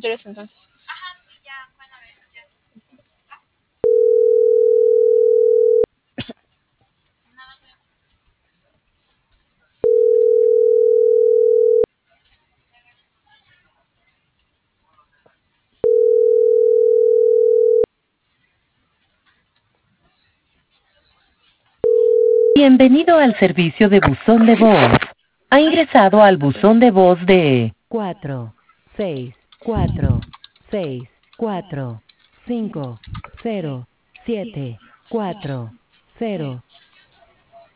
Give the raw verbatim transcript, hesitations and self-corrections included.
Yo entonces. Bienvenido al servicio de buzón de voz. Ha ingresado al buzón de voz de cuatro seis cuatro seis cuatro cinco cero siete cuatro cero.